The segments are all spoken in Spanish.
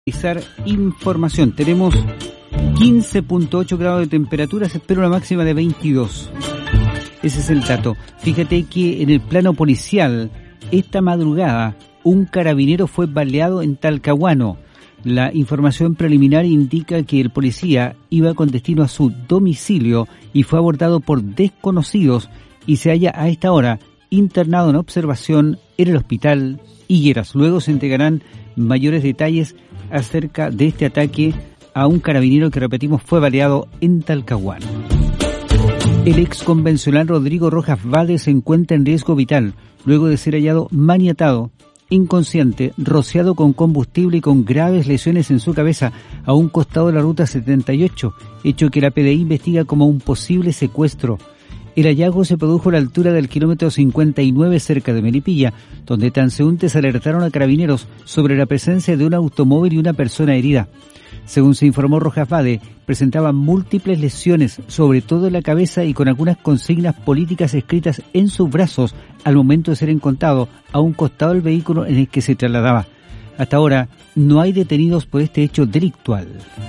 Información. Tenemos 15.8 grados de temperatura, se espera una máxima de 22. Ese es el dato. Fíjate que en el plano policial, esta madrugada, un carabinero fue baleado en Talcahuano. La información preliminar indica que el policía iba con destino a su domicilio y fue abordado por desconocidos y se halla a esta hora internado en observación en el hospital Higueras. Luego se entregarán mayores detalles acerca de este ataque a un carabinero que, repetimos, fue baleado en Talcahuano. El ex convencional Rodrigo Rojas Vade se encuentra en riesgo vital luego de ser hallado maniatado, inconsciente, rociado con combustible y con graves lesiones en su cabeza a un costado de la ruta 78, hecho que la PDI investiga como un posible secuestro. El hallazgo se produjo a la altura del kilómetro 59 cerca de Melipilla, donde transeúntes alertaron a carabineros sobre la presencia de un automóvil y una persona herida. Según se informó, Rojas Vade presentaba múltiples lesiones, sobre todo en la cabeza y con algunas consignas políticas escritas en sus brazos al momento de ser encontrado a un costado del vehículo en el que se trasladaba. Hasta ahora no hay detenidos por este hecho delictual.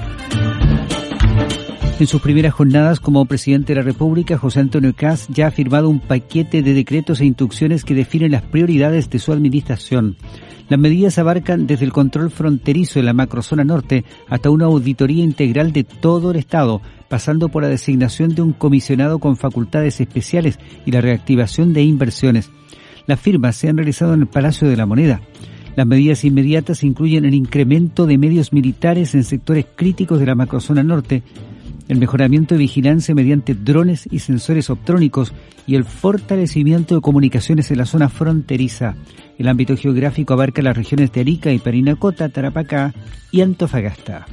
En sus primeras jornadas como presidente de la República, José Antonio Kast ya ha firmado un paquete de decretos e instrucciones que definen las prioridades de su administración. Las medidas abarcan desde el control fronterizo en la macrozona norte hasta una auditoría integral de todo el Estado, pasando por la designación de un comisionado con facultades especiales y la reactivación de inversiones. Las firmas se han realizado en el Palacio de la Moneda. Las medidas inmediatas incluyen el incremento de medios militares en sectores críticos de la macrozona norte, el mejoramiento de vigilancia mediante drones y sensores optrónicos y el fortalecimiento de comunicaciones en la zona fronteriza. El ámbito geográfico abarca las regiones de Arica y Parinacota, Tarapacá y Antofagasta.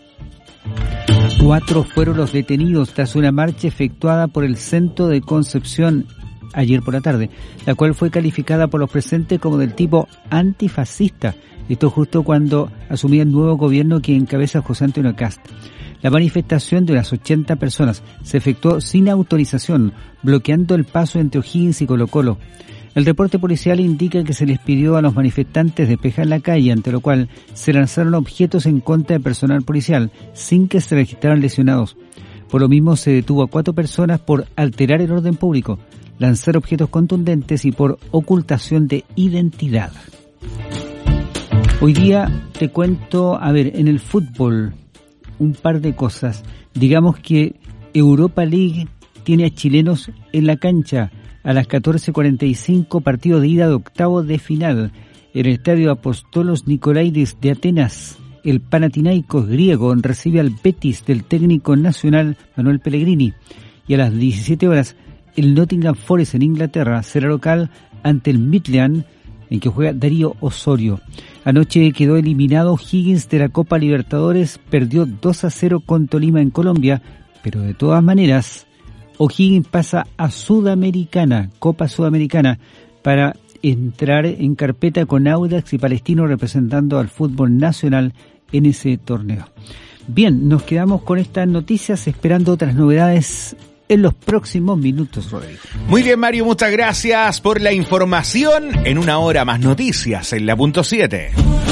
4 fueron los detenidos tras una marcha efectuada por el Centro de Concepción ayer por la tarde, la cual fue calificada por los presentes como del tipo antifascista. Esto justo cuando asumía el nuevo gobierno que encabeza José Antonio Kast. La manifestación de unas 80 personas se efectuó sin autorización, bloqueando el paso entre O'Higgins y Colo-Colo. El reporte policial indica que se les pidió a los manifestantes despejar la calle, ante lo cual se lanzaron objetos en contra del personal policial, sin que se registraran lesionados. Por lo mismo se detuvo a 4 personas por alterar el orden público, lanzar objetos contundentes y por ocultación de identidad. Hoy día te cuento, en el fútbol, un par de cosas. Digamos que Europa League tiene a chilenos en la cancha a las 14:45, partido de ida de octavos de final en el estadio Apostolos Nikolaidis de Atenas. El Panathinaikos griego recibe al Betis del técnico nacional Manuel Pellegrini, y a las 17 horas el Nottingham Forest en Inglaterra será local ante el Midland, en que juega Darío Osorio. Anoche quedó eliminado Higgins de la Copa Libertadores, perdió 2-0 con Tolima en Colombia, pero de todas maneras, O'Higgins pasa a Sudamericana, Copa Sudamericana, para entrar en carpeta con Audax y Palestino representando al fútbol nacional en ese torneo. Bien, nos quedamos con estas noticias esperando otras novedades en los próximos minutos, Rodrigo. Muy bien, Mario, muchas gracias por la información. En una hora más noticias en la punto 7.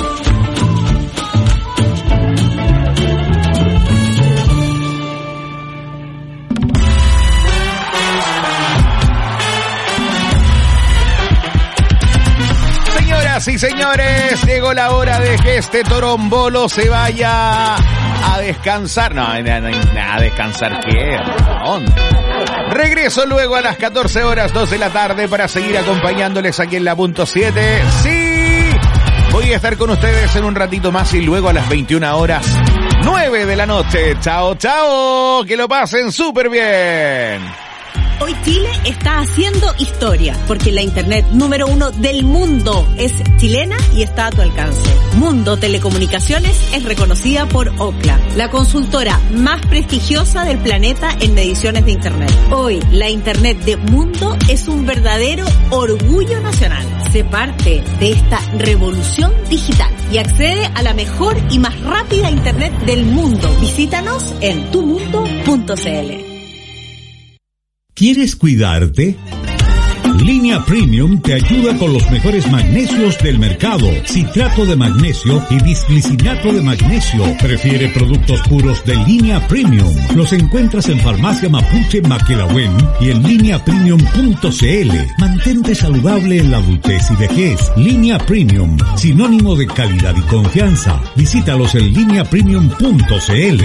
Señoras y señores, llegó la hora de que este torombolo se vaya a descansar. No, a descansar, ¿qué? ¿A dónde? Regreso luego a las 14 horas, 2 de la tarde, para seguir acompañándoles aquí en la punto 7. Sí, voy a estar con ustedes en un ratito más y luego a las 21 horas, 9 de la noche. Chao, chao, que lo pasen súper bien. Hoy Chile está haciendo historia, porque la internet número 1 del mundo es chilena y está a tu alcance. Mundo Telecomunicaciones es reconocida por Ookla, la consultora más prestigiosa del planeta en mediciones de internet. Hoy, la internet de Mundo es un verdadero orgullo nacional. Sé parte de esta revolución digital y accede a la mejor y más rápida internet del mundo. Visítanos en tumundo.cl. ¿Quieres cuidarte? Línea Premium te ayuda con los mejores magnesios del mercado. Citrato de magnesio y bisglicinato de magnesio. Prefiere productos puros de Línea Premium. Los encuentras en Farmacia Mapuche Maquelahuen y en lineapremium.cl. Mantente saludable en la adultez y vejez. Línea Premium, sinónimo de calidad y confianza. Visítalos en lineapremium.cl.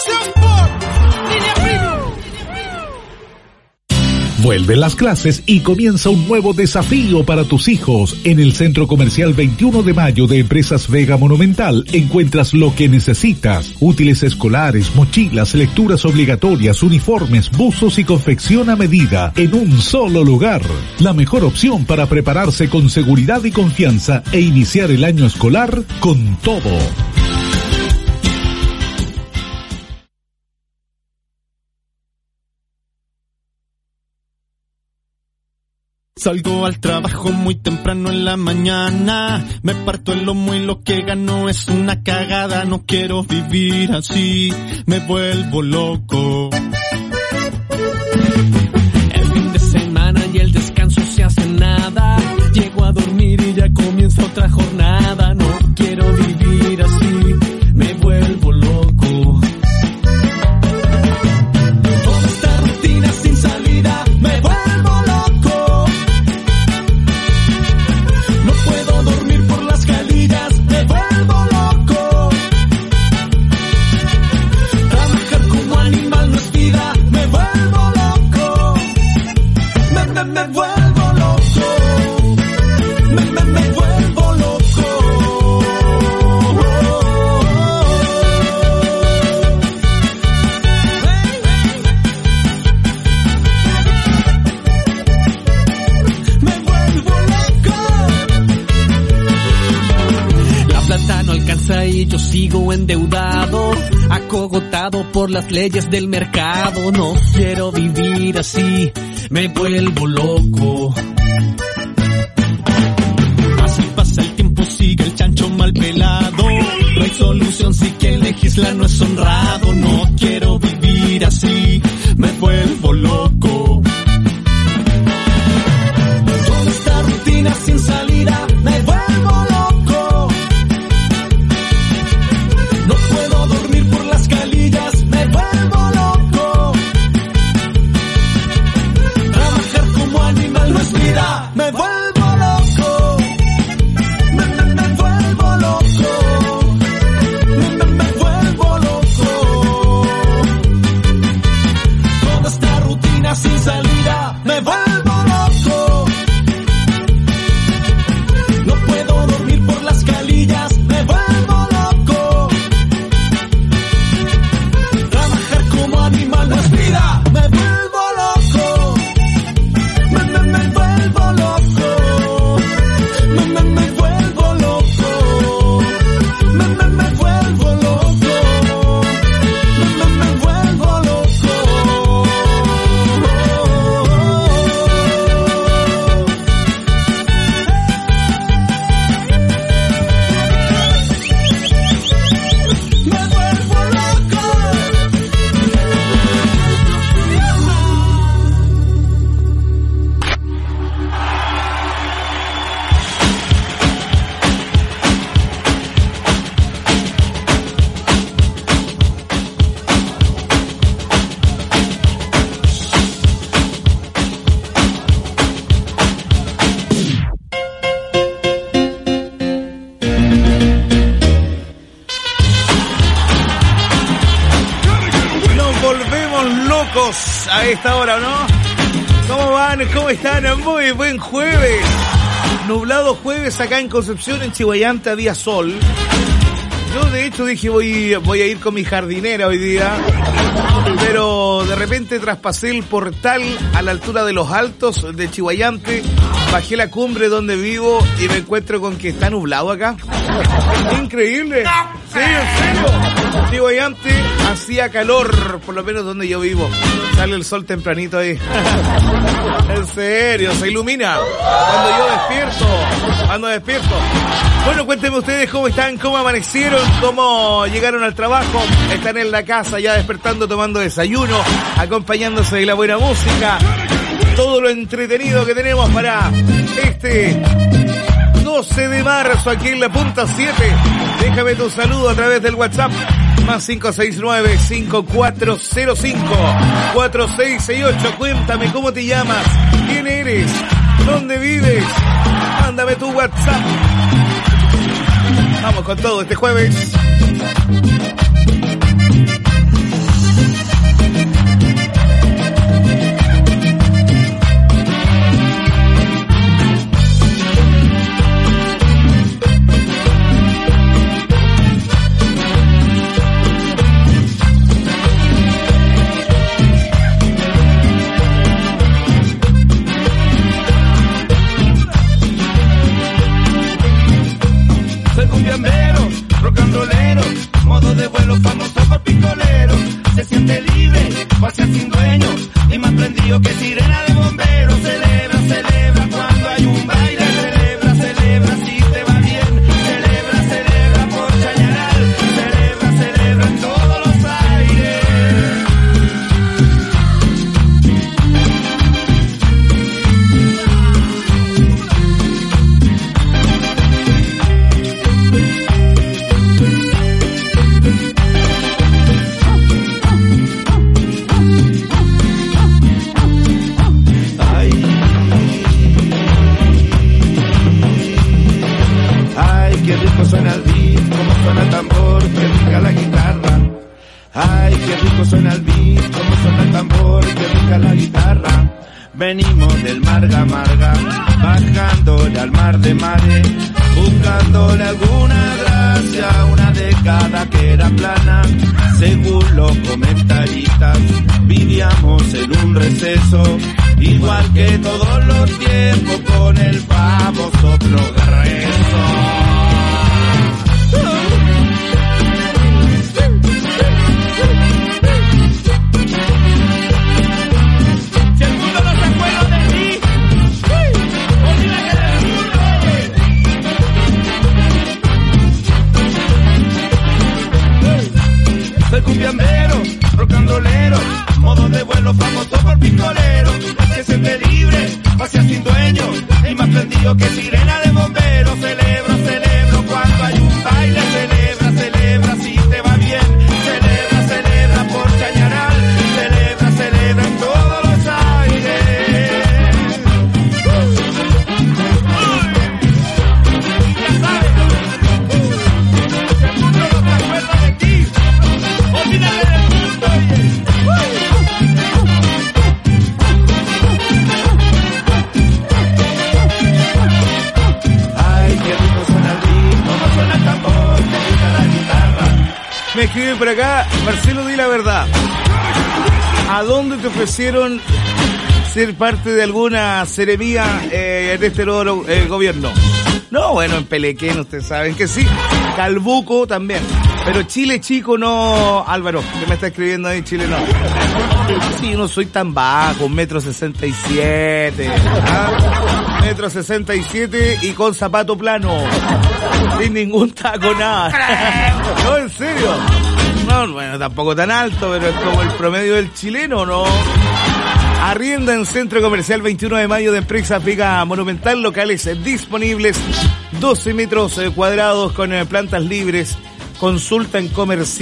Vuelven las clases y comienza un nuevo desafío para tus hijos. En el Centro Comercial 21 de Mayo de Empresas Vega Monumental encuentras lo que necesitas. Útiles escolares, mochilas, lecturas obligatorias, uniformes, buzos y confección a medida en un solo lugar. La mejor opción para prepararse con seguridad y confianza e iniciar el año escolar con todo. Salgo al trabajo muy temprano en la mañana, me parto el lomo y lo que gano es una cagada. No quiero vivir así, me vuelvo loco. El fin de semana y el descanso se hace nada, llego a dormir y ya comienza otra jornada. No quiero vivir así, me vuelvo loco. Toda esta rutina sin salida, me vuelvo loco. Me vuelvo loco, me vuelvo loco. Me vuelvo loco. La plata no alcanza y yo sigo endeudado, acogotado por las leyes del mercado. No quiero vivir así, me vuelvo loco. Así pasa el tiempo, sigue el chancho mal pelado. No hay solución si quien legisla no es honrado. No quiero vivir así, me vuelvo loco. Toda esta rutina sin salida, me vuelvo loco. No puedo dormir por las calillas, me vuelvo loco. Animal no es vida, me vuelvo loco, me vuelvo loco, me vuelvo loco. Toda esta rutina sin salida, me vuelvo loco. No puedo dormir por las calillas, me vuelvo loco. Trabajar como animal no es vida, me vuelvo loco. Me vuelvo loco, me vuelvo loco, me vuelvo loco, me vuelvo loco. A esta hora, ¿no? ¿Cómo van? ¿Cómo están? Muy buen jueves. Nublado jueves acá en Concepción, en Chihuayante, había sol. Yo de hecho dije voy a ir con mi jardinera hoy día, pero de repente traspasé el portal a la altura de los Altos de Chihuayante, bajé la cumbre donde vivo y me encuentro con que está nublado acá. Increíble. Sí, en serio. Chihuayante hacía calor, por lo menos donde yo vivo. Sale el sol tempranito ahí. En serio, se ilumina cuando despierto. Bueno, cuéntenme ustedes cómo están, cómo amanecieron, cómo llegaron al trabajo. Están en la casa ya despertando, tomando desayuno, acompañándose de la buena música. todo lo entretenido que tenemos para este 12 de marzo aquí en la punta 7. Déjame tu saludo a través del WhatsApp más 569-5405-4668. Cuéntame cómo te llamas, quién eres, dónde vives. Mándame tu WhatsApp. Vamos con todo este jueves. Modo de vuelo famoso por picolero. Se siente libre, pasa sin dueño y más prendido que sirena de bomberos. Celebra, celebra cuando hay un baile. Celebra, celebra si te va bien. Celebra, celebra por Chañaral. Celebra, celebra en todos los aires. Qué rico suena el beat, como suena el tambor, qué rica la guitarra. Ay, qué rico suena el beat, como suena el tambor, qué rica la guitarra. Venimos del Marga Marga, bajándole al mar de mares, buscándole alguna gracia, una década que era plana. Según los comentaristas, vivíamos en un receso, igual que todos los tiempos con el famoso progreso. Si el mundo no se acuerda de mí, olvida que eres el mundo. Soy cumbiambero, rock and rollero, modo de vuelo famoso por picolero. Que siempre libre, pase sin dueño y más prendido que sirena de bomberos. Celebro, celebro cuando hay un baile. Celebra, celebra si te va bien. Celebra, celebra por Chañaral. Celebra, celebra en todos los aires. Ya sabes, si el mundo no se acuerda de ti, olvídate del mundo. Me escriben por acá, Marcelo, di la verdad. ¿A dónde te ofrecieron ser parte de alguna seremía en este nuevo gobierno? No, bueno, en Pelequén, ustedes saben que sí. Calbuco también. Pero Chile chico no, Álvaro, que me está escribiendo ahí, Chile no. Sí, no soy tan bajo, 1,67 m. ¿Ah? 1,67 m y con zapato plano. Sin ningún taco, nada. No, en serio. No, bueno, tampoco tan alto, pero es como el promedio del chileno, ¿no? Arrienda en Centro Comercial 21 de Mayo de Empresa Vega Monumental, locales disponibles, 12 metros cuadrados con plantas libres. Consulta en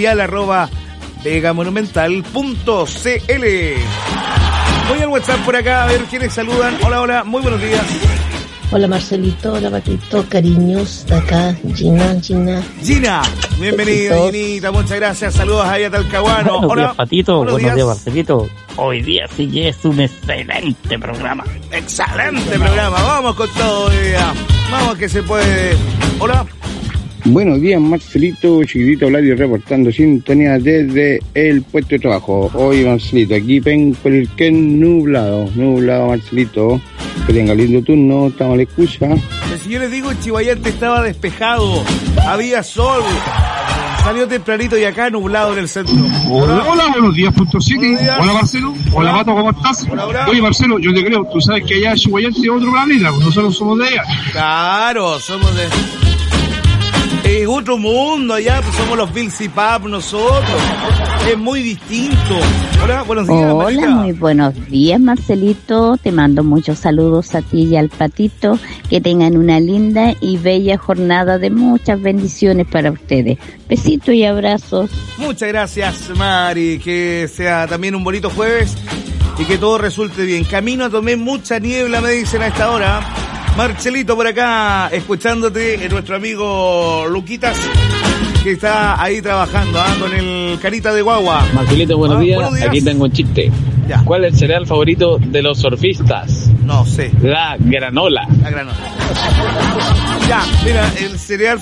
comercial@vegamonumental.cl. Voy al WhatsApp por acá a ver quiénes saludan. Hola, hola, muy buenos días. Hola Marcelito, hola Patito, cariños, de acá, Gina. Gina, bienvenida Ginita, muchas gracias, saludos ahí a Talcahuano. Buenos hola días Patito, buenos días días Marcelito. Hoy día sí que es un excelente programa. Excelente programa, vamos con todo hoy día. Vamos que se puede. Hola. Buenos días, Marcelito, chiquitito Vladio reportando sintonía desde el puesto de trabajo. Hoy, Marcelito, aquí Pencolirquén nublado, Marcelito. Que tenga lindo turno, estamos a la escucha. Si yo les digo, Chihuayante estaba despejado, había sol, salió tempranito y acá nublado en el centro. Hola, buenos días, Punto City. Hola, Marcelo. Hola, Pato, ¿cómo estás? Hola. Oye, Marcelo, yo te creo, tú sabes que allá en Chihuayante es otro planeta, nosotros somos de allá. Claro, somos de... Es otro mundo allá, pues somos los Bills y Pap nosotros. Es muy distinto. Hola, buenos días, Hola, Marita. muy buenos días, Marcelito. Te mando muchos saludos a ti y al Patito. Que tengan una linda y bella jornada de muchas bendiciones para ustedes. Besitos y abrazos. Muchas gracias, Mari. Que sea también un bonito jueves y que todo resulte bien. Camino a tomar mucha niebla, me dicen a esta hora. Marcelito por acá, escuchándote, nuestro amigo Luquitas, que está ahí trabajando, con el carita de guagua. Marcelito, buenos días. Buenos días. Aquí tengo un chiste. Ya. ¿Cuál es el cereal favorito de los surfistas? No sé. La granola. La granola. Ya, mira, el cereal...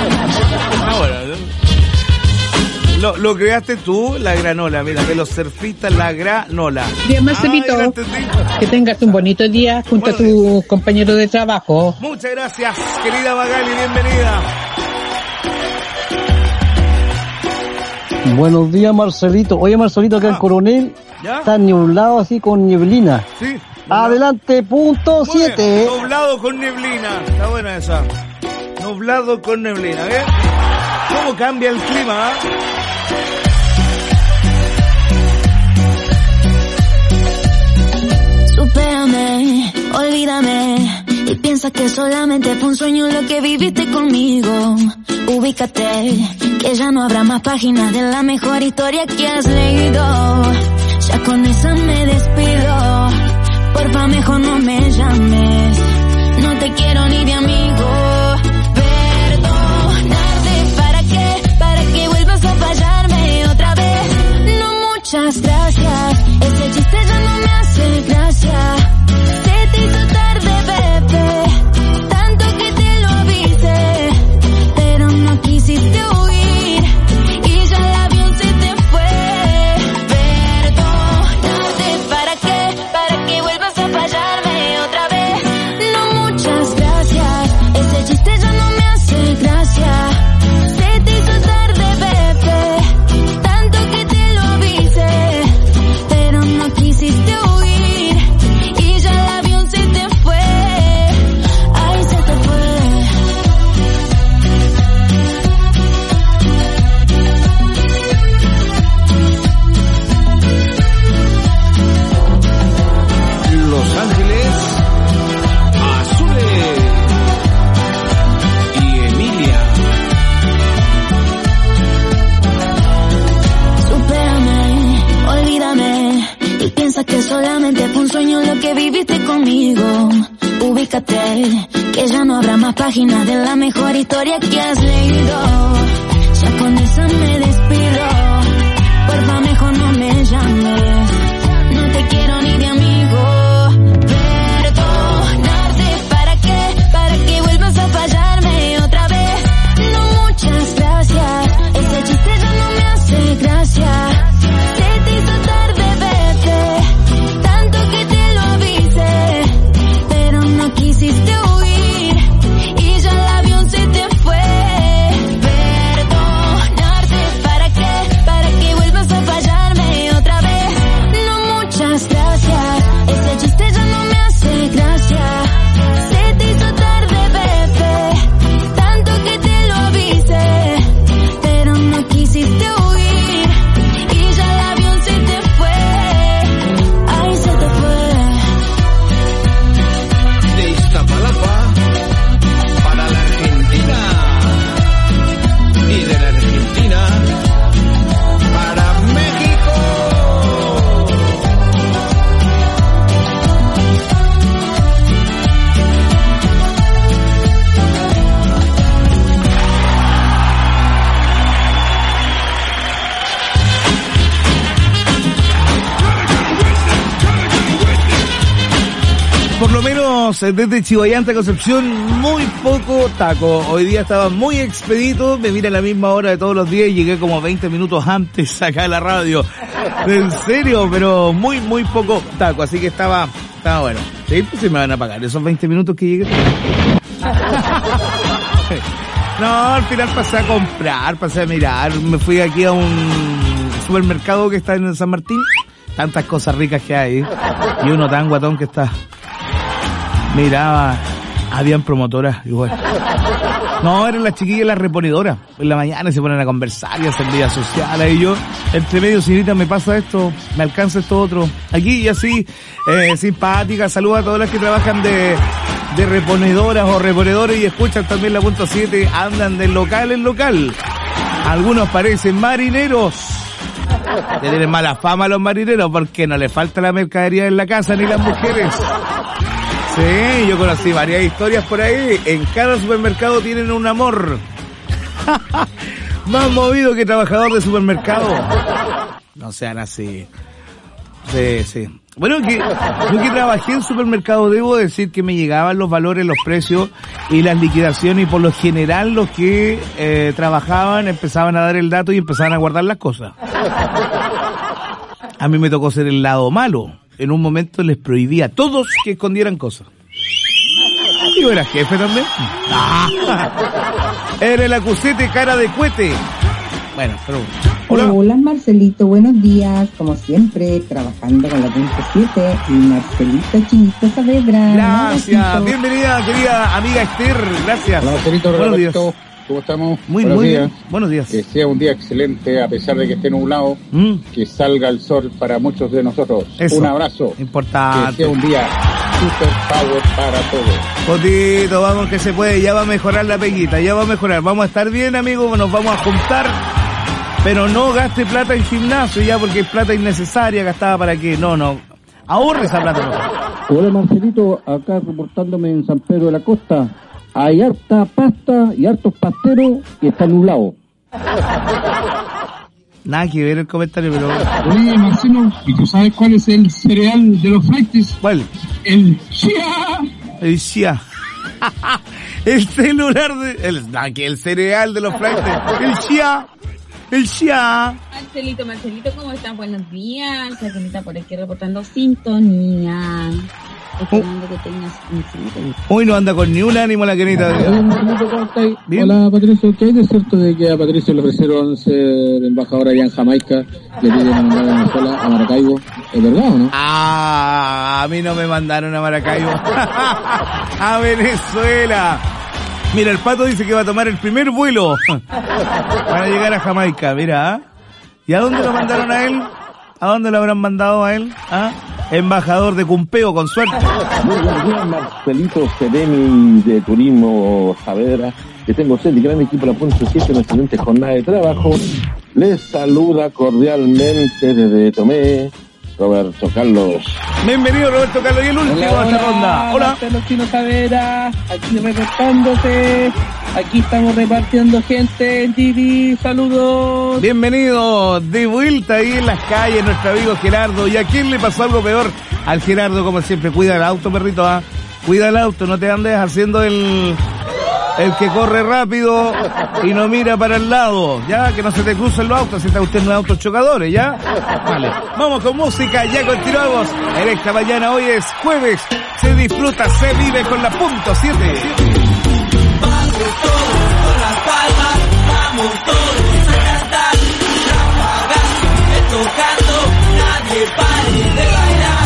Lo creaste tú, la granola. Mira, de los surfistas, la granola. Bien, Marcelito, que tengas un bonito día junto a tu compañero de trabajo. Muchas gracias, querida Magali, bienvenida. Buenos días, Marcelito. Oye, Marcelito, acá en Coronel ¿ya? Está nublado así con neblina. Sí. Adelante, punto 7. Nublado con neblina. Está buena esa. Nublado con neblina, ¿ves? ¿Cómo cambia el clima? Supérame, olvídame y piensa que solamente fue un sueño lo que viviste conmigo. Ubícate, que ya no habrá más páginas de la mejor historia que has leído. Ya con eso me despido, porfa mejor no me llames, no te quiero ni de amigo. Para que vuelvas a fallarme otra vez. No, muchas gracias, ese chiste ya no me hace gracia. Se te hizo tarde, bebé, tanto que te lo avisé, pero no quisiste huir y ya el avión se te fue. Perdónate, para que vuelvas a fallarme otra vez. No, muchas gracias, ese chiste ya no me hace gracia. Se te hizo tarde, bebé, tanto que te lo avisé, pero no quisiste huir y ya el avión se te fue. Ay, se te fue. Los Ángeles Azules y Emilia. Supérame, olvídame y piensa que solamente fue un sueño lo que viviste conmigo. Ubícate, que ya no habrá más páginas de la mejor historia que has leído. Ya con eso me despido, porfa mejor no me llames, no te quiero ni de amigo. Perdonarte, para que vuelvas a fallarme otra vez. No, muchas gracias, ese chiste ya no me hace gracia. Se te hizo tarde, bebé, tanto que te lo avisé, pero no quisiste huir y ya el avión se te fue. Perdonarte, para que vuelvas a fallarme otra vez. No, muchas gracias, ese chiste ya no me hace gracia. Se te hizo tarde, bebé, tanto que te lo avisé, pero no quisiste huir y ya el avión se te fue. Ay, se te fue. De Iztapalapa para la Argentina y de la Argentina para México. Por lo menos desde Chihuayante a Concepción, muy poco taco. Hoy día estaba muy expedito, me vine a la misma hora de todos los días y llegué como 20 minutos antes acá a la radio. En serio, pero muy poco taco, así que estaba bueno. Sí, pues se me van a pagar esos 20 minutos que llegué. No, al final pasé a comprar, pasé a mirar, me fui aquí a un supermercado que está en San Martín. Tantas cosas ricas que hay, y uno tan guatón que está. Miraba, habían promotoras igual. No, eran las chiquillas las reponedoras. En la mañana se ponen a conversar y hacen vida social. Y yo, entre medio, señorita, me pasa esto, me alcanza esto otro. Aquí y así, simpática. Saludos a todas las que trabajan de reponedoras o reponedores y escuchan también la punto 7. Andan de local en local. Algunos parecen marineros. Que tienen mala fama los marineros porque no les falta la mercadería en la casa ni las mujeres. Sí, yo conocí varias historias por ahí. En cada supermercado tienen un amor. Más movido que trabajador de supermercado. No sean así. Sí. Bueno, yo que trabajé en supermercado, debo decir que me llegaban los valores, los precios y las liquidaciones, y por lo general los que trabajaban empezaban a dar el dato y empezaban a guardar las cosas. A mí me tocó ser el lado malo. En un momento les prohibía a todos que escondieran cosas. ¿Y yo era jefe también? Era el acusete cara de cohete. Bueno, pero... Hola Marcelito, buenos días. Como siempre, trabajando con la punto 7 y Marcelita Chinita Saavedra. Gracias, bienvenida querida amiga Esther, gracias. Hola Marcelito, buenos días. ¿Cómo estamos? Muy bien. Buenos días. Que sea un día excelente a pesar de que esté nublado. Que salga el sol para muchos de nosotros. Eso. Un abrazo. Importante. Que sea un día super power para todos. Potito, vamos que se puede. Ya va a mejorar la peguita, ya va a mejorar. Vamos a estar bien, amigos, nos vamos a juntar. Pero no gaste plata en gimnasio ya, porque es plata innecesaria, gastada para qué. No. Ahorre esa plata. Hola Marcelito, acá reportándome en San Pedro de la Costa. Hay harta pasta y hartos pasteros y está nublado. Nada que ver el comentario, pero... Oye, Marcelo, ¿y tú sabes cuál es el cereal de los flaites? ¿Cuál? El chia. El chia. El celular de... El cereal de los flaites. El chia. El chia. Marcelito, ¿cómo están? Buenos días. La Kenita por aquí reportando sintonía. Esperando que tengas un saludo. Hoy no anda con ni un ánimo la Kenita. Hola Patricio, ¿qué hay de cierto de que a Patricio le ofrecieron ser embajador allá en Jamaica y le piden mandar a Venezuela, a Maracaibo? ¿Es verdad o no? A mí no me mandaron a Maracaibo. A Venezuela. Mira, el Pato dice que va a tomar el primer vuelo para llegar a Jamaica, mira. ¿Y a dónde lo mandaron a él? ¿A dónde lo habrán mandado a él? Embajador de Cumpeo, con suerte. Muy buenos días, Marcelito Seremi de Turismo Saavedra. Que tengo sed y gran equipo de la Punto 7, una excelente jornada de trabajo. Les saluda cordialmente desde Tomé, Roberto Carlos. Bienvenido Roberto Carlos, y el último de esta ronda. Hola. Marcelo Chino Saavedra, aquí reportándose. Aquí estamos repartiendo gente en TV, saludos. Bienvenido de vuelta ahí en las calles, nuestro amigo Gerardo. ¿Y a quién le pasó algo peor? Al Gerardo, como siempre. Cuida el auto, perrito, Cuida el auto, no te andes haciendo el que corre rápido y no mira para el lado, ya, que no se te crucen los autos, si está usted en los autos chocadores, ya. Vale, vamos con música, ya continuamos. En esta mañana, hoy es jueves, se disfruta, se vive con la punto 7. Vamos todos con las palmas, vamos todos a cantar, Ráfaga, tocando, nadie pare de bailar.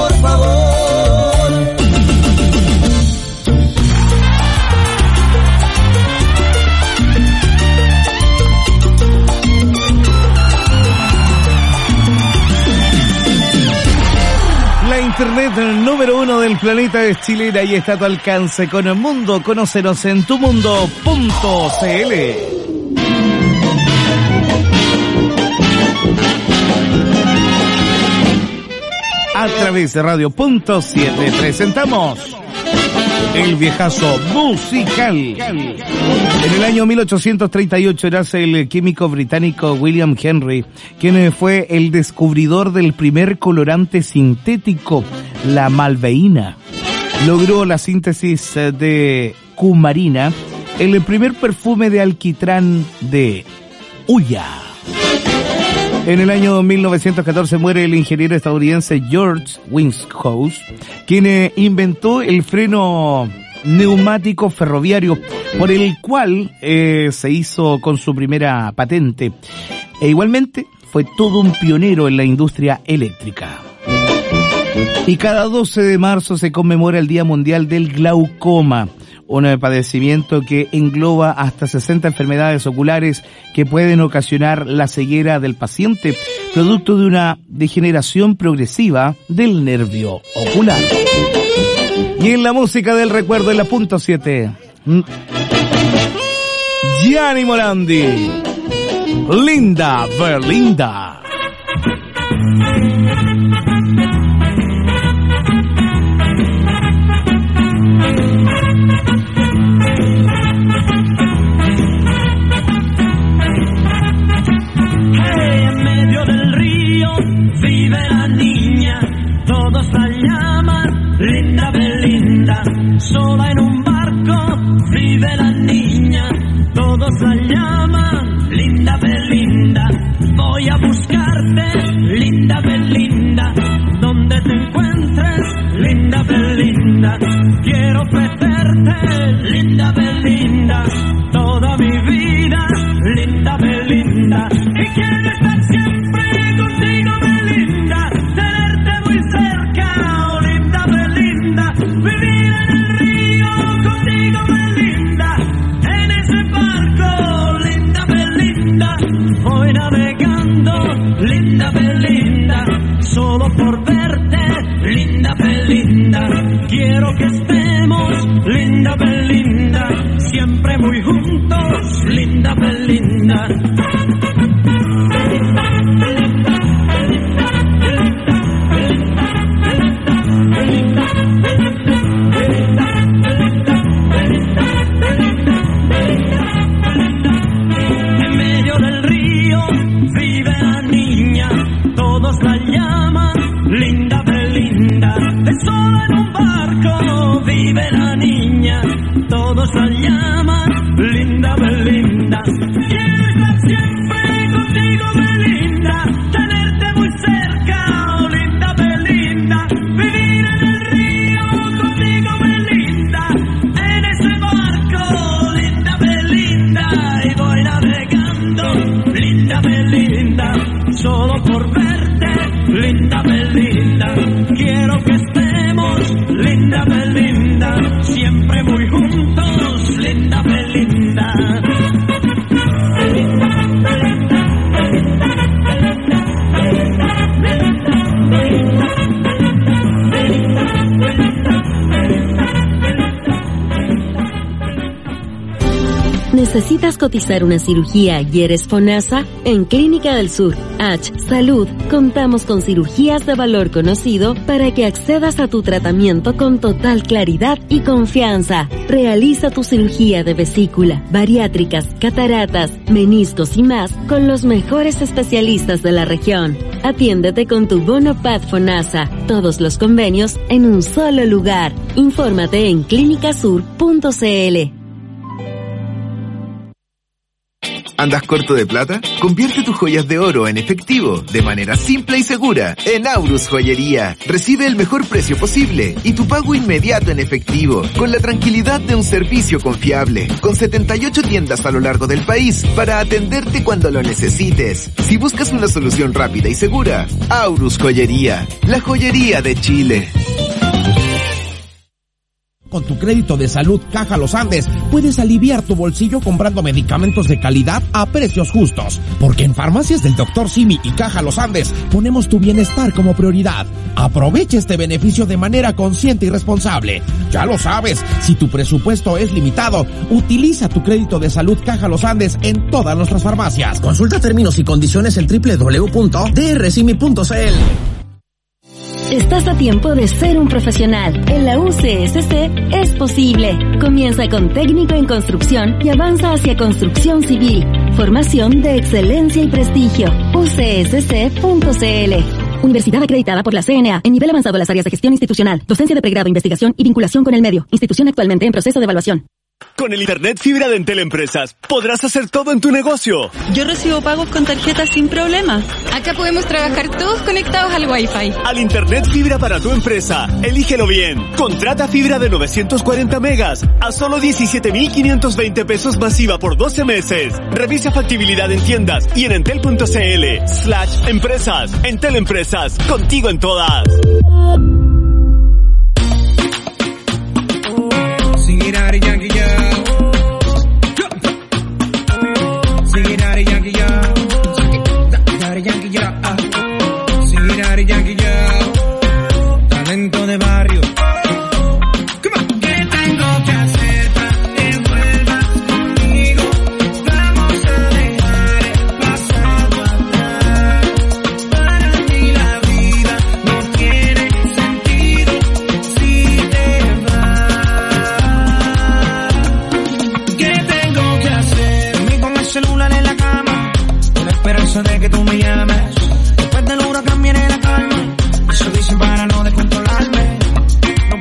por favor. La internet número 1 del planeta es chilena y está a tu alcance con el mundo. Conócenos en tumundo.cl. A través de Radio.7 presentamos el viejazo musical. En el año 1838 nace el químico británico William Henry, quien fue el descubridor del primer colorante sintético, la malveína. Logró la síntesis de cumarina, el primer perfume de alquitrán de hulla. En el año 1914 muere el ingeniero estadounidense George Westinghouse, quien inventó el freno neumático ferroviario, por el cual se hizo con su primera patente. E igualmente fue todo un pionero en la industria eléctrica. Y cada 12 de marzo se conmemora el Día Mundial del Glaucoma, un padecimiento que engloba hasta 60 enfermedades oculares que pueden ocasionar la ceguera del paciente, producto de una degeneración progresiva del nervio ocular. Y en la música del recuerdo, en la punto 7, Gianni Morandi, Linda Belinda. En medio del río vive la niña, todos la llaman Linda Belinda. Sola en un barco vive la niña, todos la llaman Linda Belinda. Voy a buscarte, Linda Belinda, donde te encuentres, Linda Belinda. Quiero ofrecerte, Linda Belinda, toda mi vida, Linda Belinda. Y quiero estar siempre contigo, Belinda, tenerte muy cerca, oh Linda Belinda. Vivir en el río contigo, Belinda, en ese barco, Linda Belinda. Voy navegando, Linda Belinda, solo por verte, Linda Belinda. Quiero que estemos, Linda Belinda, siempre muy juntos, Linda Belinda. En medio del río vive la niña, todos la llaman Linda Belinda. Sola en un barco vive la niña, todos la llaman Linda Belinda. Quiero estar siempre contigo, Belinda, tenerte muy cerca, oh Linda Belinda. Vivir en el río contigo, Belinda, en ese barco, Linda Belinda. Y voy navegando, Linda Belinda, solo por verte, Linda Belinda. Quiero que estemos, Linda Belinda, siempre muy juntos, Linda Belinda. ¿Necesitas cotizar una cirugía y eres FONASA? En Clínica del Sur, H Salud, contamos con cirugías de valor conocido para que accedas a tu tratamiento con total claridad y confianza. Realiza tu cirugía de vesícula, bariátricas, cataratas, meniscos y más con los mejores especialistas de la región. Atiéndete con tu bono PAD FONASA. Todos los convenios en un solo lugar. Infórmate en clinicasur.cl. ¿Andas corto de plata? Convierte tus joyas de oro en efectivo de manera simple y segura en Aurus Joyería. Recibe el mejor precio posible y tu pago inmediato en efectivo con la tranquilidad de un servicio confiable. Con 78 tiendas a lo largo del país para atenderte cuando lo necesites. Si buscas una solución rápida y segura, Aurus Joyería, la joyería de Chile. Con tu crédito de salud Caja Los Andes puedes aliviar tu bolsillo comprando medicamentos de calidad a precios justos. Porque en Farmacias del Dr. Simi y Caja Los Andes ponemos tu bienestar como prioridad. Aprovecha este beneficio de manera consciente y responsable. Ya lo sabes, si tu presupuesto es limitado, utiliza tu crédito de salud Caja Los Andes en todas nuestras farmacias. Consulta términos y condiciones en www.drsimi.cl. Estás a tiempo de ser un profesional. En la UCSC es posible. Comienza con técnico en construcción y avanza hacia construcción civil. Formación de excelencia y prestigio. ucsc.cl. Universidad acreditada por la CNA en nivel avanzado en las áreas de gestión institucional, docencia de pregrado, investigación y vinculación con el medio. Institución actualmente en proceso de evaluación. Con el Internet fibra de Entel Empresas podrás hacer todo en tu negocio. Yo recibo pagos con tarjetas sin problema. Acá podemos trabajar todos conectados al Wi-Fi. Al Internet fibra para tu empresa, elígelo bien. Contrata fibra de 940 megas a solo 17,520 pesos masiva por 12 meses. Revisa factibilidad en tiendas y en entel.cl/empresas. Entel Empresas, contigo en todas. Sing it out, Yankee, yeah. Sing it out, Yankee, yeah. Yankee, yeah. Sing it out, Yankee, yeah. Talento de barrio. Come on. ¿Qué tengo que hacer para que vuelvas conmigo? Vamos a dejar el pasado atrás. Para mí la vida no tiene sentido si te vas. Celular en la cama, con la esperanza de que tú me llames. Después del huracán viene la calma, eso dicen para no descontrolarme. No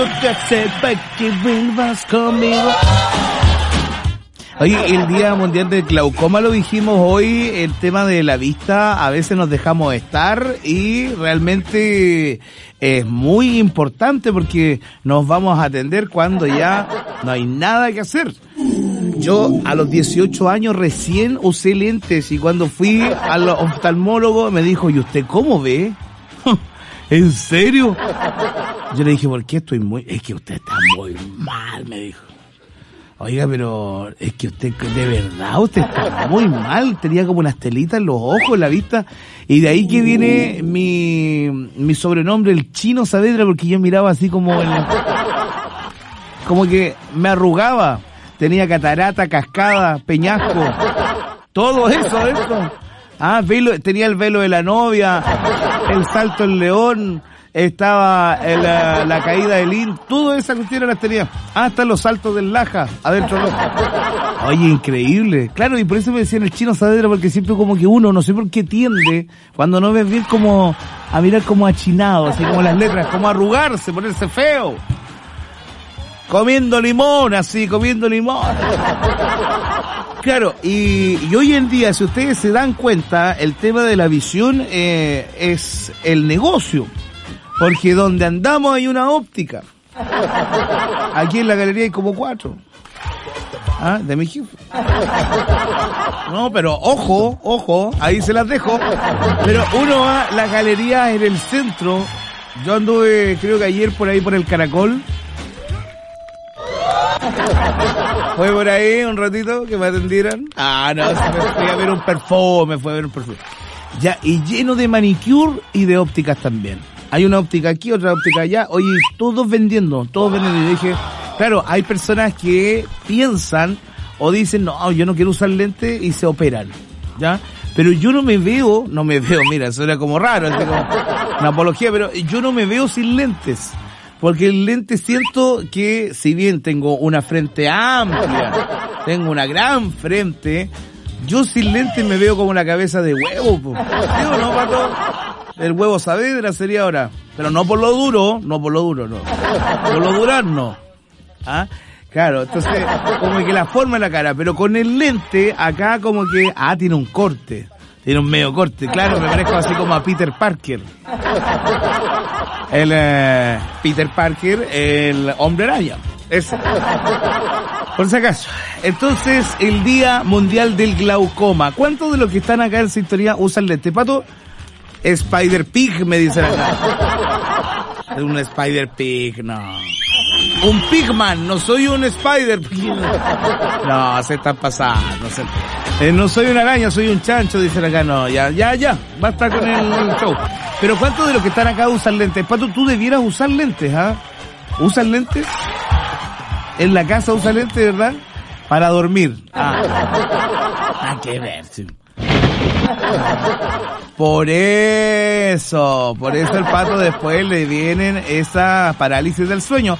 puedo hacer para que vuelvas conmigo. Oye, el Día Mundial del Glaucoma lo dijimos hoy, el tema de la vista, a veces nos dejamos estar y realmente es muy importante porque nos vamos a atender cuando ya no hay nada que hacer. Yo a los 18 años recién usé lentes y cuando fui al oftalmólogo me dijo, ¿y usted cómo ve? ¿En serio? Yo le dije, ¿por qué estoy muy...? Es que usted está muy mal, me dijo. Oiga, pero es que usted, de verdad, usted está muy mal. Tenía como unas telitas en los ojos, en la vista. Y de ahí que viene mi sobrenombre, el Chino Saavedra, porque yo miraba así como que me arrugaba. Tenía catarata, cascada, peñasco. Todo eso. Tenía el velo de la novia, el salto del león. Estaba la caída del IN, todas esas cuestiones las tenía, hasta los saltos del Laja, adentro del ojo. Oye, increíble. Claro, y por eso me decían el Chino Saavedra, porque siempre como que uno, no sé por qué tiende, cuando no ves bien, como a mirar como achinado, así como las letras, como arrugarse, ponerse feo. Comiendo limón. Claro, y hoy en día, si ustedes se dan cuenta, el tema de la visión es el negocio. Porque donde andamos hay una óptica. Aquí en la galería hay como 4. De mi jefe. No, pero ojo, ahí se las dejo. Pero uno va a la galería en el centro. Yo anduve, creo que ayer por ahí por el Caracol. Fue por ahí un ratito que me atendieran. No, fui a ver un perfume, Ya, y lleno de manicure y de ópticas también. Hay una óptica aquí, otra óptica allá. Oye, todos vendiendo. Y dije, claro, hay personas que piensan o dicen, no, yo no quiero usar lentes y se operan, ¿ya? Pero yo no me veo, mira, eso era como raro, es como una apología, pero yo no me veo sin lentes. Porque el lente siento que, si bien tengo una frente amplia, tengo una gran frente, yo sin lentes me veo como una cabeza de huevo, ¿sí o no, Pato? El huevo Saavedra sería ahora. Pero no por lo duro, no. Por lo durazno. Claro, entonces, como que la forma de la cara, pero con el lente, acá como que, tiene un corte. Tiene un medio corte, claro, me parezco así como a Peter Parker. Peter Parker, el hombre araña. Ese. Por si acaso. Entonces, el Día Mundial del Glaucoma. ¿Cuántos de los que están acá en sintonía usan lente? Pato, Spider Pig, me dicen acá. Es un Spider Pig, no. Un Pigman, no soy un Spider Pig. No, se están pasando. No soy una araña, soy un chancho, dicen acá. No, ya. Basta con el show. Pero ¿cuántos de los que están acá usan lentes? Pato, tú debieras usar lentes, ¿Usan lentes? En la casa usan lentes, ¿verdad? Para dormir. Qué ver, sí. Por eso el Pato después le vienen esa parálisis del sueño.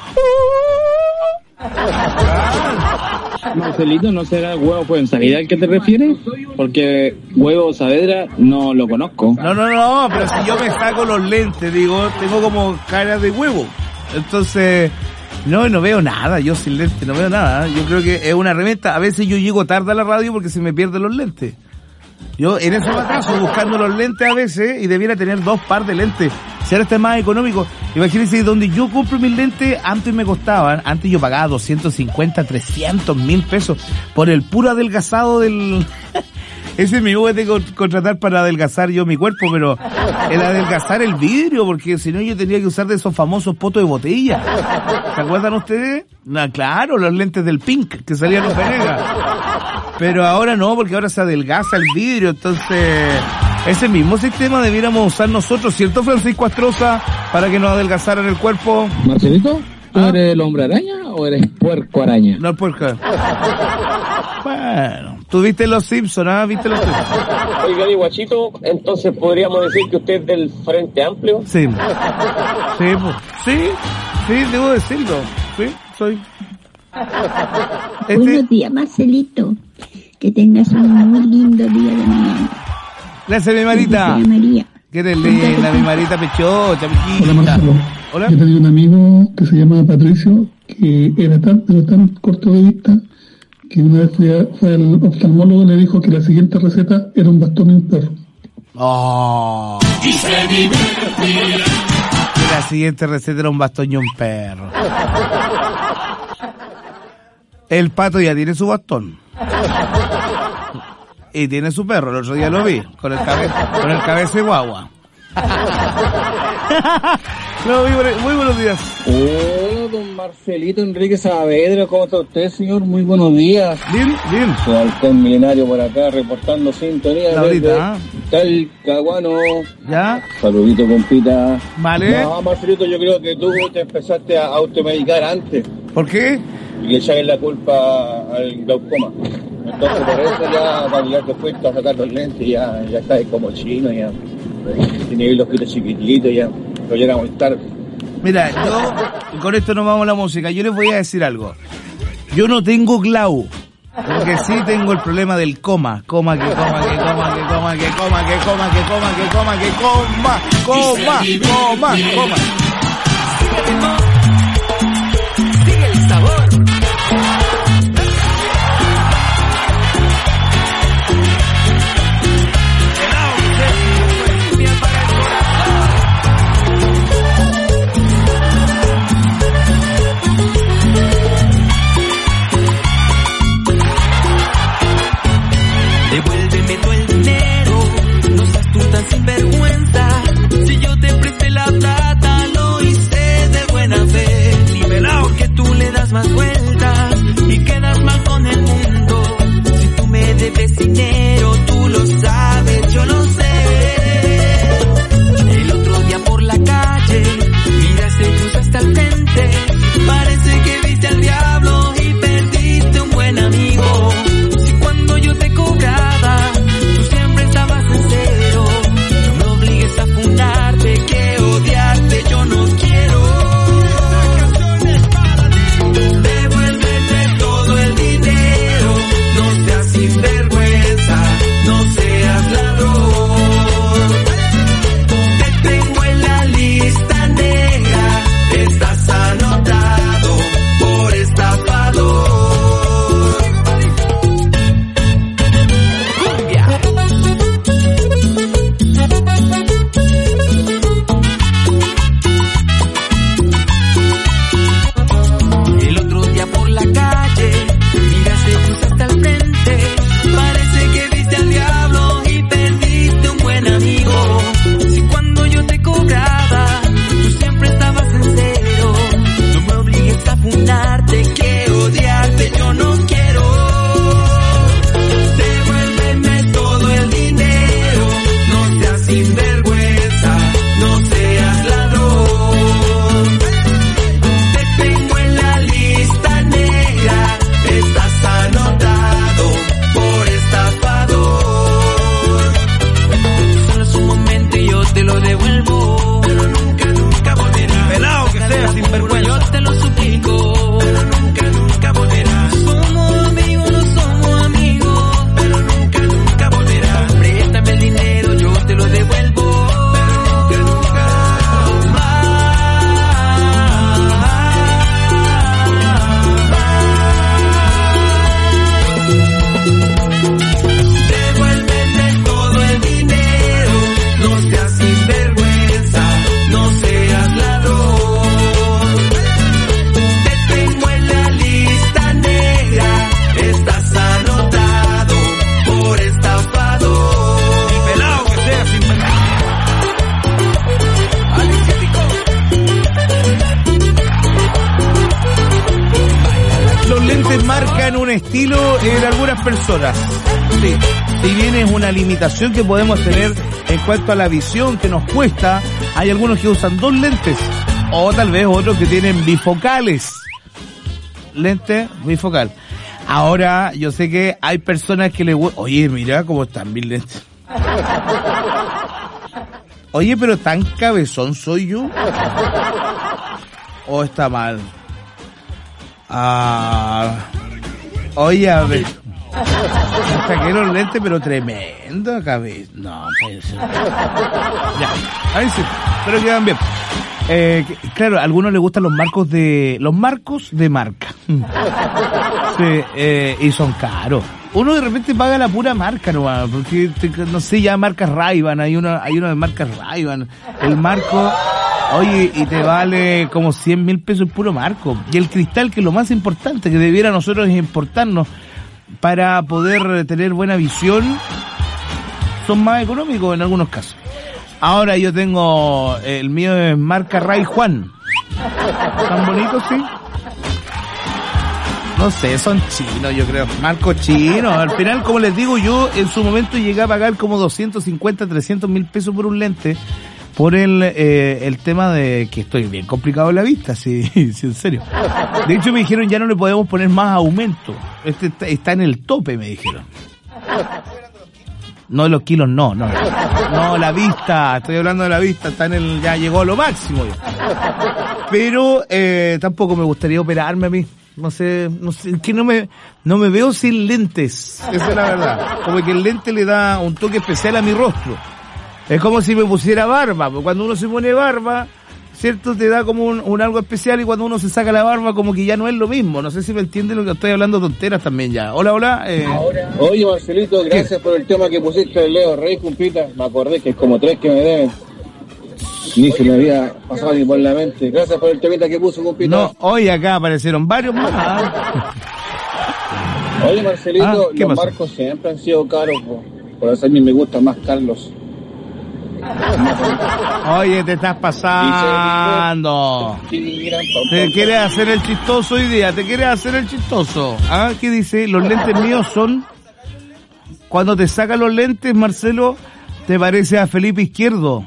Marcelito, ¿no será Huevo Fuenzalida al que te refieres? Porque Huevo Saavedra no lo conozco. No, pero si yo me saco los lentes, digo, tengo como cara de huevo. Entonces, no veo nada, yo sin lentes no veo nada. Yo creo que es una reventa. A veces yo llego tarde a la radio porque se me pierden los lentes. Yo en eso me atraso buscando los lentes a veces y debiera tener 2 par de lentes. Si ahora está más económico, imagínense, donde yo compro mis lentes, antes me costaban, antes yo pagaba 250, 300 mil pesos por el puro adelgazado del... Ese me voy a tener que contratar para adelgazar yo mi cuerpo, pero el adelgazar el vidrio, porque si no yo tendría que usar de esos famosos potos de botella. ¿Se acuerdan ustedes? No, claro, los lentes del Pink que salían los Venegas. Pero ahora no, porque ahora se adelgaza el vidrio, entonces ese mismo sistema debiéramos usar nosotros, ¿cierto, Francisco Astroza? Para que nos adelgazaran el cuerpo. Marcelito, ¿tú eres el hombre araña o eres puerco araña? No, el puerco. Bueno, ¿tú viste Los Simpsons, ¿Viste Los Simpsons? Oiga, Guachito, entonces podríamos decir que usted es del Frente Amplio. Sí, debo decirlo. Sí, soy. Buenos días, Marcelito. Que tengas un muy lindo día de mañana. Gracias, mi Marita. María. Que eres linda, mi Marita pechocha, Hola, Marcelo. Hola. Yo tenía un amigo que se llamaba Patricio, que era tan corto de vista, que una vez fue al oftalmólogo y le dijo que la siguiente receta era un bastón y un perro. Oh. La siguiente receta era un bastón y un perro. El Pato ya tiene su bastón. Y tiene su perro, el otro día lo vi, con el cabeza de guagua. No, muy buenos días. Hola, don Marcelito Enrique Saavedra, ¿cómo está usted, señor? Muy buenos días. Bien. Su halcón milenario por acá, reportando sintonía desde Talcahuano. ¿Ya? Saludito, compita. Vale. No, Marcelito, yo creo que tú te empezaste a automedicar antes. ¿Por qué? Y le echarle la culpa al glaucoma. Entonces, por eso ya, cuando ya te fuiste a sacar los lentes, ya estás como chino, ya. Tiene los ojitos chiquititos, ya. Pero llega muy tarde. Mira, yo, con esto nos vamos a la música. Yo les voy a decir algo. Yo no tengo glau. Porque sí tengo el problema del coma. Coma. Sigue el sabor. Devuélveme todo el dinero, no seas tú tan sinvergüenza. Si yo te presté la plata, lo hice de buena fe. Nivelado que tú le das más vueltas y quedas mal con el mundo. Si tú me debes dinero, tú lo sabes, yo lo sé. El otro día por la calle, mira, se cruza hasta el frente. Parece que viste al diablo y perdiste un buen amigo. Si cuando yo te cobraba, tú siempre estabas sincero. No me obligues a fundarte, que odiarte yo no quiero. Devuélveme todo el dinero, no seas sinvergüenza, no seas ladrón. Te tengo en la lista negra, estás anotado por estafador. El otro día por la calle, mira, se cruza hasta el frente. Parece que viste al diablo y perdiste un buen amigo. Si cuando yo te cobraba, tú siempre estabas sincero. No me obligues a fundarte, que odiarte yo no quiero. Devuélveme todo el dinero, no seas sinvergüenza, no seas ladrón. Te tengo en la lista negra, estás anotado por estafador. Solo es un momento y yo te lo devuelvo, pero nunca volverá. Pelao que sea sinvergüenza, yo te lo suplico, pero nunca volverá. Somos amigos, no somos amigos, pero nunca volverá. Préstame el dinero, yo te lo devuelvo, pero nunca Devuélveme todo el dinero, no seas sinvergüenza, no seas ladrón. Te tengo en la lista negra, estás anotado por estafador. Y pelao que sea sinvergüenza. Los lentes marcan un estilo en algunas personas. Sí. Si bien es una limitación que podemos tener en cuanto a la visión que nos cuesta, hay algunos que usan dos lentes o tal vez otros que tienen bifocales. Lente bifocal. Ahora, yo sé que hay personas que le gustan. Oye, mira cómo están mis lentes. Oye, pero tan cabezón soy yo. ¿O está mal? Oye, a ver. Me saqué los lentes, pero tremendo cabeza. No, puede ser. Ya, ahí sí, pero quedan bien. Claro, a algunos les gustan los marcos de marca. Sí, y son caros. Uno de repente paga la pura marca nomás, porque no sé, ya marcas Ray-Ban, hay uno de marcas Ray-Ban, el marco, oye, y te vale como 100.000 pesos el puro marco. Y el cristal, que es lo más importante, que debiera nosotros importarnos para poder tener buena visión, son más económicos en algunos casos. Ahora yo tengo, el mío es marca Ray Juan. ¿Tan bonitos, sí? No sé, son chinos, yo creo. Marcos chinos. Al final, como les digo, yo en su momento llegué a pagar como 250, 300.000 pesos por un lente. Por el tema de que estoy bien complicado en la vista, sí, en serio. De hecho, me dijeron, ya no le podemos poner más aumento. Está en el tope, me dijeron. No, los kilos no, la vista, estoy hablando de la vista, ya llegó a lo máximo ya. Pero, tampoco me gustaría operarme a mí. No sé, es que no me veo sin lentes, esa es la verdad. Como que el lente le da un toque especial a mi rostro. Es como si me pusiera barba, porque cuando uno se pone barba, ¿cierto? Te da como un algo especial, y cuando uno se saca la barba como que ya no es lo mismo. No sé si me entienden lo que estoy hablando, tonteras también ya. Hola. Oye, Marcelito, gracias por el tema que pusiste de Leo Rey, compita. Me acordé que es como 3 que me deben. Ni se me había pasado ni por la mente. Gracias por el temita que puso, compita. No, hoy acá aparecieron varios más. Oye, Marcelito, los marcos siempre han sido caros, por eso a mí me gusta más Carlos. Oye, te estás pasando. ¿Te quieres hacer el chistoso hoy día? ¿Te quieres hacer el chistoso? ¿Ah? ¿Qué dice? Los lentes míos son... Cuando te sacan los lentes, Marcelo, te parece a Felipe Izquierdo.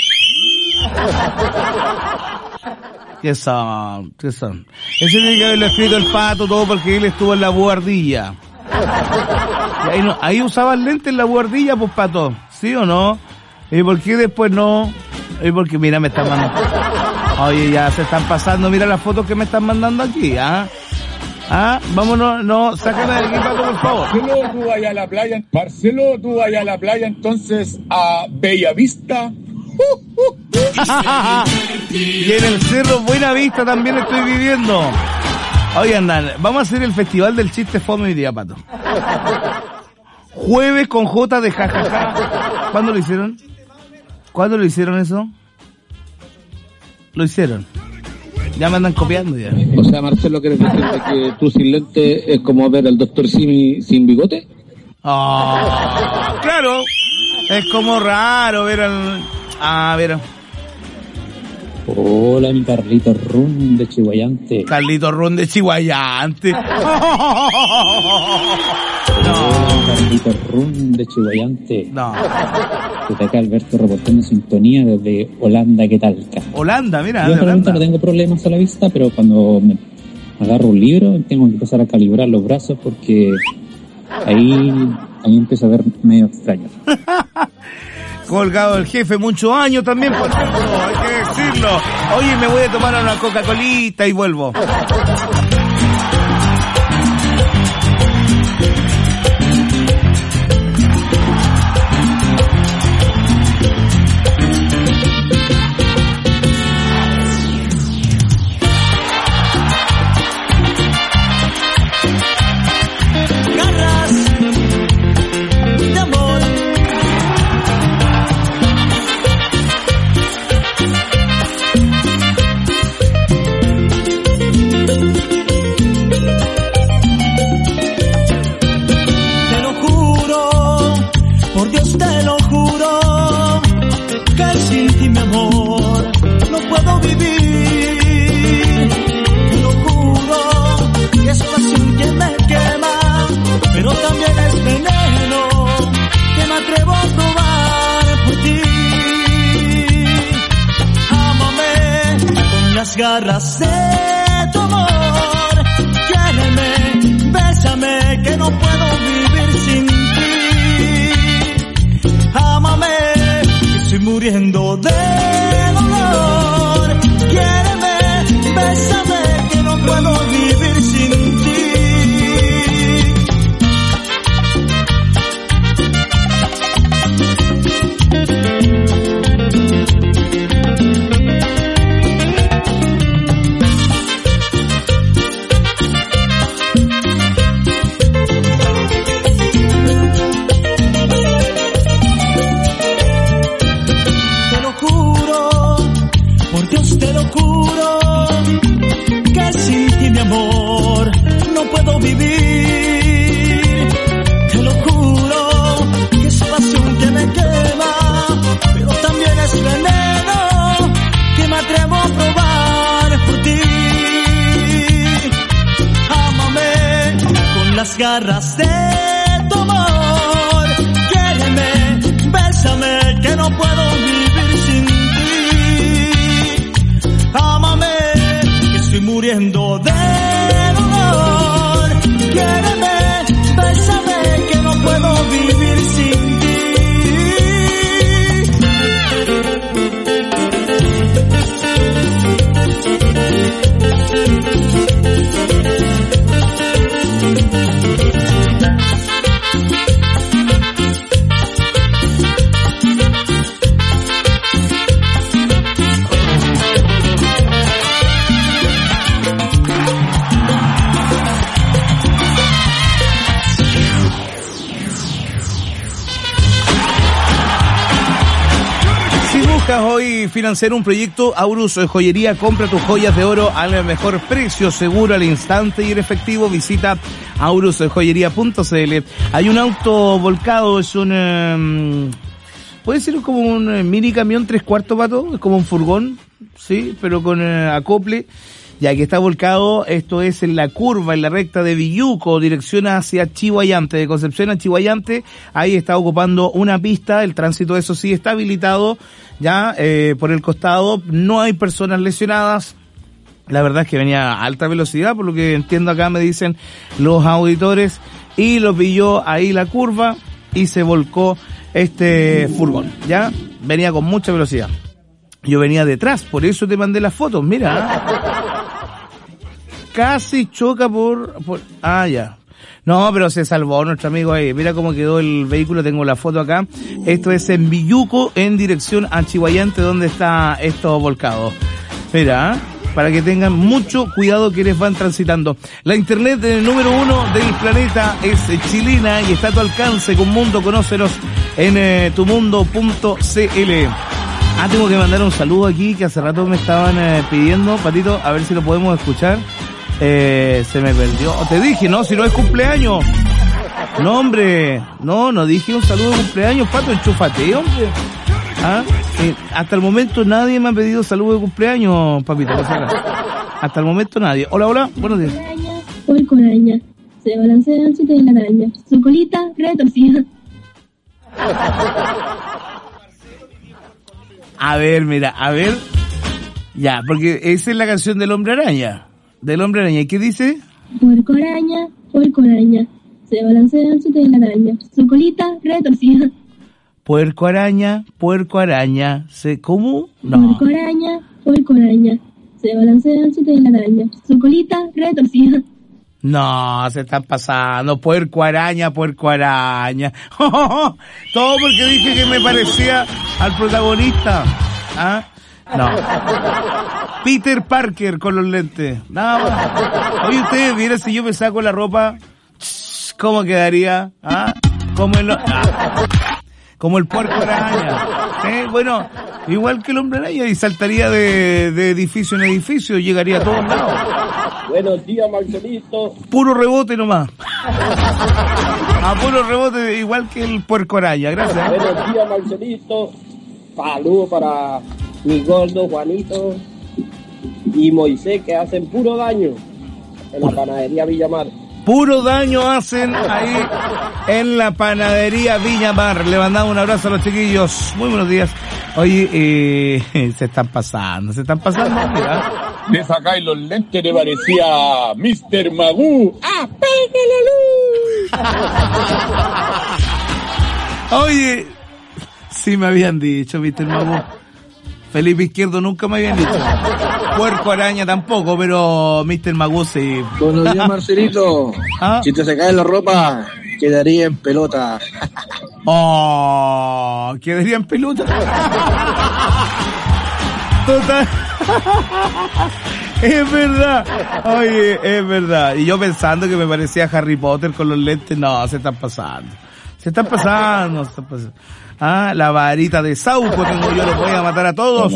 ¿Qué son? Ese tiene que haberle escrito el Pato todo, porque él estuvo en la buhardilla. Y ahí usaban lentes en la buhardilla, pues, Pato. ¿Sí o no? ¿Y por qué después no? ¿Y por qué? Mira, me están mandando. Oye, ya se están pasando. Mira las fotos que me están mandando aquí, vámonos, no, sácame de aquí, Pato, por favor. Marcelo, tú vayas a la playa, entonces a Bellavista. Y en el Cerro Buena Vista también estoy viviendo. Oye, andan, vamos a hacer el festival del chiste fome hoy día, Pato. Jueves con J de jajaja. ¿Cuándo lo hicieron? ¿Cuándo lo hicieron eso? Lo hicieron. Ya me andan copiando ya. O sea, Marcelo, ¿quieres decirte que tú sin lente es como ver al Dr. Simi sin bigote? Claro. Es como raro ver al... ver. Hola, mi Carlito Run de Chihuayante. Carlito Run de Chihuayante. Carlito Run de Chihuayante. No. Desde acá Alberto reportando sintonía desde Holanda, ¿qué tal? Holanda, mira. Yo realmente no tengo problemas a la vista, pero cuando me agarro un libro tengo que empezar a calibrar los brazos, porque ahí empiezo a ver medio extraño. Colgado el jefe, muchos años también, por cierto, hay que decirlo. Oye, me voy a tomar una Coca-Colita y vuelvo. Garras de tu amor, quiéreme, bésame, que no puedo vivir sin ti. Ámame, que estoy muriendo de dolor. Quiéreme, bésame, que no puedo vivir sin ti. garras de tu amor. Quiéreme, bésame, que no puedo vivir sin ti. Ámame, que estoy muriendo de dolor. Quiéreme, bésame, que no puedo vivir sin ti. Hoy financiar un proyecto, Aurus Joyería, compra tus joyas de oro al mejor precio, seguro, al instante y en efectivo. Visita aurusjoyería.cl. Hay un auto volcado, es un puede ser como un mini camión 3/4, Pato, es como un furgón, sí, pero con acople. Ya que está volcado, esto es en la curva, en la recta de Villuco, dirección hacia Chihuayante, de Concepción a Chihuayante. Ahí está ocupando una pista, el tránsito eso sí está habilitado, ya por el costado, no hay personas lesionadas. La verdad es que venía a alta velocidad, por lo que entiendo acá me dicen los auditores, y lo pilló ahí la curva y se volcó este furgón, ya venía con mucha velocidad. Yo venía detrás, por eso te mandé las fotos, mira. Casi choca por... ya. No, pero se salvó nuestro amigo ahí. Mira cómo quedó el vehículo, tengo la foto acá. Esto es en Villuco, en dirección a Chihuayante, donde está esto volcado. Mira, para que tengan mucho cuidado quienes van transitando. La internet número 1 del planeta es chilena y está a tu alcance con Mundo. Conócenos en tumundo.cl. Tengo que mandar un saludo aquí que hace rato me estaban pidiendo, Patito, a ver si lo podemos escuchar. Se me perdió. Te dije, no, si no es cumpleaños. No, hombre, no dije un saludo de cumpleaños, Pato, enchúfate, hombre. Hasta el momento nadie me ha pedido saludo de cumpleaños, papito. Hasta el momento nadie. Hola, buenos días. Puerco araña, se balancea en sitio de la araña, su colita retorcida. A ver, ya, porque esa es la canción del Hombre Araña. ¿Y qué dice? Puerco araña, se balancea en sitio de la araña, su colita retorcida. Puerco araña, ¿cómo? No. Puerco araña, se balancea en sitio de la araña, su colita retorcida. No, se están pasando. Puerco araña. Todo porque dije que me parecía al protagonista. No. Peter Parker con los lentes. Nada. Oye, ustedes vieron si yo me saco la ropa, ¿cómo quedaría? Como el puerco araña. Bueno, igual que el hombre araña, y saltaría de edificio en edificio, llegaría a todos lados. Buenos días, Marcelito. Puro rebote nomás. Puro rebote, igual que el puerco araña. Gracias. Buenos días, Marcelito. Saludos para mi gordo Juanito y Moisés, que hacen puro daño en la panadería Villamar. Puro daño hacen ahí en la panadería Villamar. Le mandamos un abrazo a los chiquillos. Muy buenos días. Oye, se están pasando, mira. Le sacáis los lentes, le parecía Mr. Magoo. ¡Apéguele luz! Oye, sí me habían dicho, Mr. Magoo. Felipe Izquierdo nunca me habían dicho. Puerco araña tampoco, pero Mr. Magoo sí. Buenos días, Marcelito. Si te se cae la ropa, quedaría en pelota. Quedaría en pelota. Total. Es verdad. Oye, es verdad. Y yo pensando que me parecía Harry Potter con los lentes. No, se están pasando. La varita de Sauco tengo yo, los voy a matar a todos.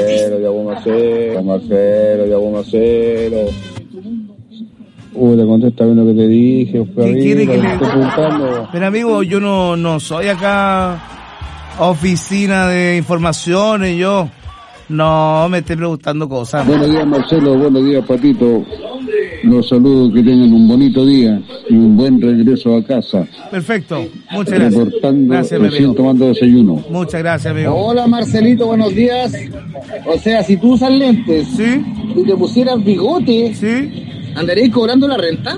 1-0. Te contesta bien lo que te dije. ¿Qué quiere que le... Pero amigo, yo no soy acá oficina de informaciones, yo. No me esté preguntando cosas. Buenos días, Marcelo. Buenos días, Patito. Los saludo, que tengan un bonito día y un buen regreso a casa. Perfecto, muchas gracias. Reportando, Gracias, recién tomando desayuno. Muchas gracias, amigo. Hola, Marcelito, buenos días. O sea, si tú usas lentes y te pusieras bigote, ¿andaréis cobrando la renta?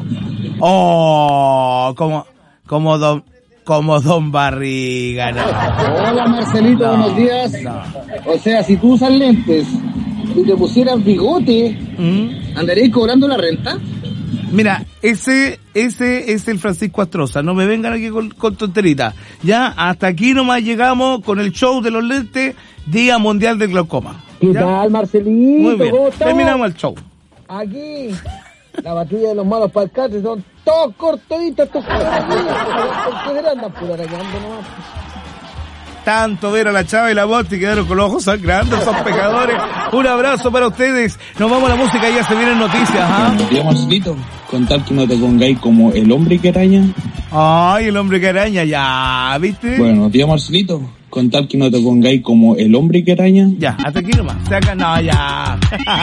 Oh, como Don Barriga, no. Hola, Marcelito, buenos días. O sea, si tú usas lentes y te pusieras bigote, ¿andaréis cobrando la renta? Mira, ese es el Francisco Astroza. No me vengan aquí con tonteritas. Ya, hasta aquí nomás llegamos con el show de los lentes, Día Mundial del Glaucoma. ¿Qué tal, Marcelito? Muy bien, ¿Cómo estamos? terminamos el show. Aquí, la patrulla de los malos palcates son todos cortaditos estos porque andan pura arañando nomás. Tanto ver a la Chava y la Botti quedaron con los ojos sangrando, son pecadores. Un abrazo para ustedes. Nos vamos a la música y ya se vienen noticias, ¿ah? Buenos días, Marcelito. Con tal que no te pongáis como el hombre que araña. Ay, el hombre que araña, ya, ¿viste? Buenos días, Marcelito. Con tal que no te pongáis como el hombre que araña. Ya, hasta aquí nomás. Se acá, no, ya.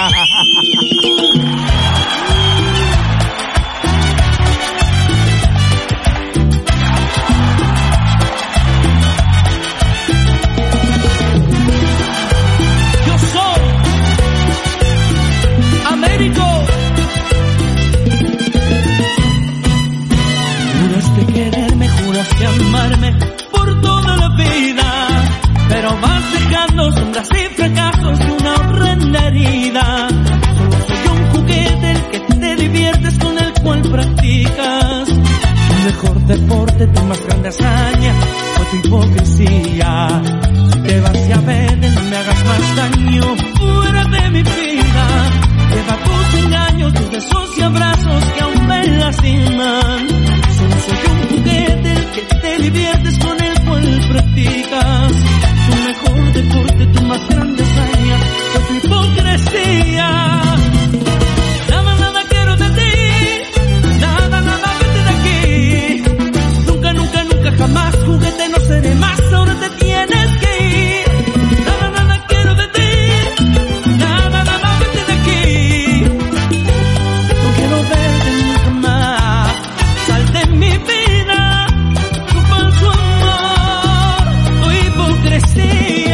Juraste quererme, juraste amarme por toda la vida, pero vas dejando sombras y fracasos y una horrenda herida. Solo soy un juguete el que te diviertes, con el cual practicas tu mejor deporte, tu más grande hazaña fue tu hipocresía. Si te vas y a ver, no me hagas más daño, fuera de mi vida. Lleva tus engaños, tus besos y abrazos que aún me lastiman. Solo soy un juguete el que te diviertes, con el cual practicas tu mejor deporte, tu más grande hazaña fue tu hipocresía. Nada quiero de ti, nada vete de aquí. Nunca, nunca, nunca jamás juguete no seré más, ahora te tienes que ir. Nada quiero de ti, nada vete de aquí. No quiero verte nunca más, sal de mi vida, tu falso amor, tu hipocresía.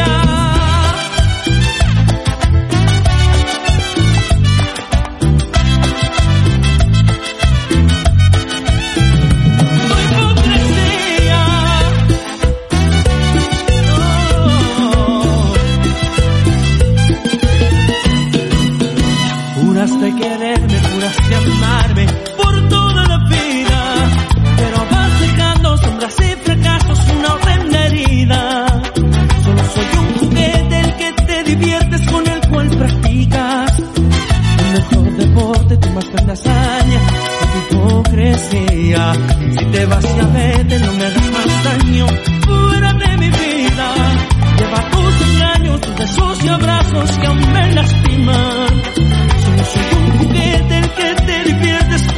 Juraste quererme, juraste amarme por toda la vida, pero vas dejando sombras y fracasos y una horrenda herida. Solo soy un juguete el que te diviertes, con el cual practicas tu mejor deporte, tu más grande hazaña, tu hipocresía. Si te vas y a vete, no me hagas más daño, fuera de mi vida. Lleva tus engaños, tus besos y abrazos que aún me lastiman.